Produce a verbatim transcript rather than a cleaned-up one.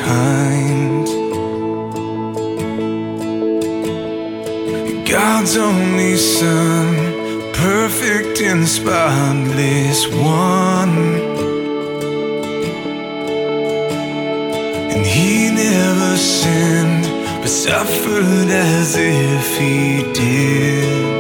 kind. God's only Son, perfect and spotless one, and He never sinned, but suffered as if He did.